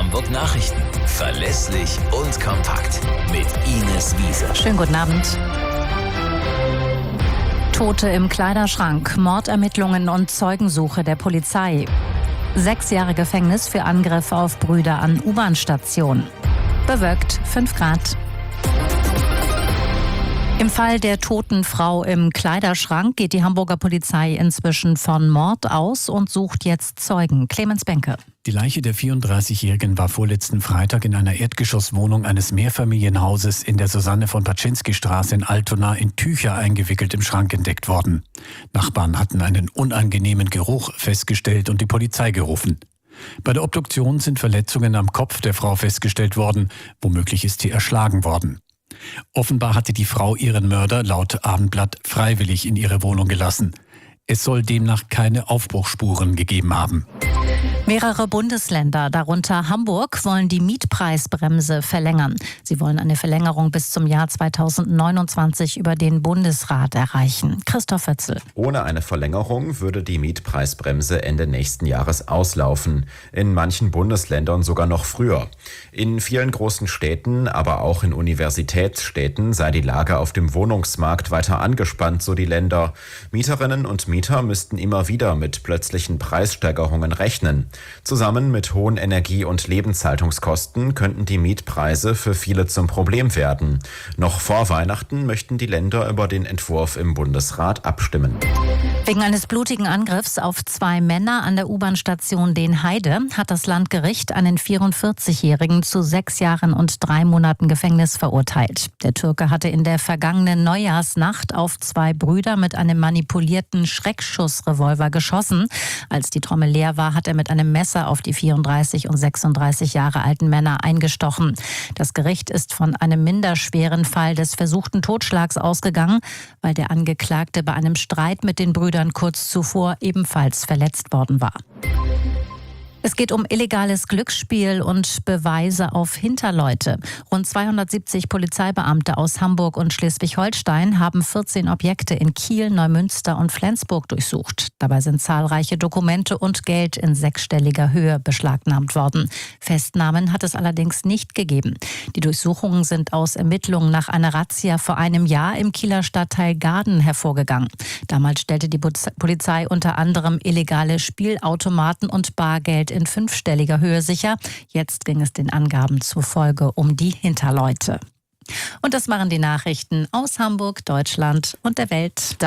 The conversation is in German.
Hamburg Nachrichten. Verlässlich und kompakt. Mit Ines Wiese. Schönen guten Abend. Tote im Kleiderschrank, Mordermittlungen und Zeugensuche der Polizei. 6 Jahre Gefängnis für Angriff auf Brüder an U-Bahn-Station. Bewölkt 5 Grad. Im Fall der toten Frau im Kleiderschrank geht die Hamburger Polizei inzwischen von Mord aus und sucht jetzt Zeugen. Clemens Benke. Die Leiche der 34-Jährigen war vorletzten Freitag in einer Erdgeschosswohnung eines Mehrfamilienhauses in der Susanne-von-Paczynski-Straße in Altona in Tücher eingewickelt im Schrank entdeckt worden. Nachbarn hatten einen unangenehmen Geruch festgestellt und die Polizei gerufen. Bei der Obduktion sind Verletzungen am Kopf der Frau festgestellt worden. Womöglich ist sie erschlagen worden. Offenbar hatte die Frau ihren Mörder laut Abendblatt freiwillig in ihre Wohnung gelassen. Es soll demnach keine Aufbruchsspuren gegeben haben. Mehrere Bundesländer, darunter Hamburg, wollen die Mietpreisbremse verlängern. Sie wollen eine Verlängerung bis zum Jahr 2029 über den Bundesrat erreichen. Christoph Wötzl. Ohne eine Verlängerung würde die Mietpreisbremse Ende nächsten Jahres auslaufen. In manchen Bundesländern sogar noch früher. In vielen großen Städten, aber auch in Universitätsstädten sei die Lage auf dem Wohnungsmarkt weiter angespannt, so die Länder. Mieterinnen und Mieter müssten immer wieder mit plötzlichen Preissteigerungen rechnen. Zusammen mit hohen Energie- und Lebenshaltungskosten könnten die Mietpreise für viele zum Problem werden. Noch vor Weihnachten möchten die Länder über den Entwurf im Bundesrat abstimmen. Wegen eines blutigen Angriffs auf 2 Männer an der U-Bahn-Station Den-Heide hat das Landgericht einen 44-Jährigen zu 6 Jahren und 3 Monaten Gefängnis verurteilt. Der Türke hatte in der vergangenen Neujahrsnacht auf 2 Brüder mit einem manipulierten Schreckschussrevolver geschossen. Als die Trommel leer war, hat er mit einem Messer auf die 34 und 36 Jahre alten Männer eingestochen. Das Gericht ist von einem minderschweren Fall des versuchten Totschlags ausgegangen, weil der Angeklagte bei einem Streit mit den Brüdern kurz zuvor ebenfalls verletzt worden war. Es geht um illegales Glücksspiel und Beweise auf Hinterleute. Rund 270 Polizeibeamte aus Hamburg und Schleswig-Holstein haben 14 Objekte in Kiel, Neumünster und Flensburg durchsucht. Dabei sind zahlreiche Dokumente und Geld in 6-stelliger Höhe beschlagnahmt worden. Festnahmen hat es allerdings nicht gegeben. Die Durchsuchungen sind aus Ermittlungen nach einer Razzia vor einem Jahr im Kieler Stadtteil Gaden hervorgegangen. Damals stellte die Polizei unter anderem illegale Spielautomaten und Bargeld in 5-stelliger Höhe sicher. Jetzt ging es den Angaben zufolge um die Hinterleute. Und das waren die Nachrichten aus Hamburg, Deutschland und der Welt.